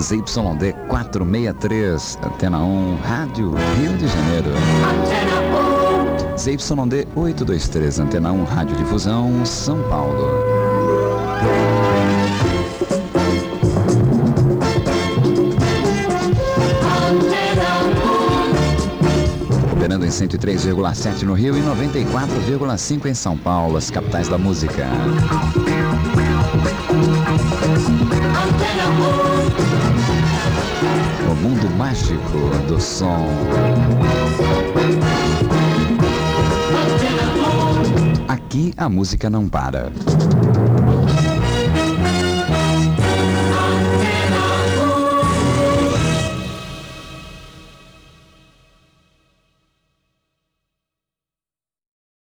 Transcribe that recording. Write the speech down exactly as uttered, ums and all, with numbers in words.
Z Y D quatrocentos e sessenta e três, Antena um, Rádio Rio de Janeiro. Z Y D oitocentos e vinte e três, Antena um, Rádio Difusão, São Paulo. Operando em cento e três vírgula sete no Rio e noventa e quatro vírgula cinco em São Paulo, as capitais da música. O mundo mágico do som. Aqui a música não para.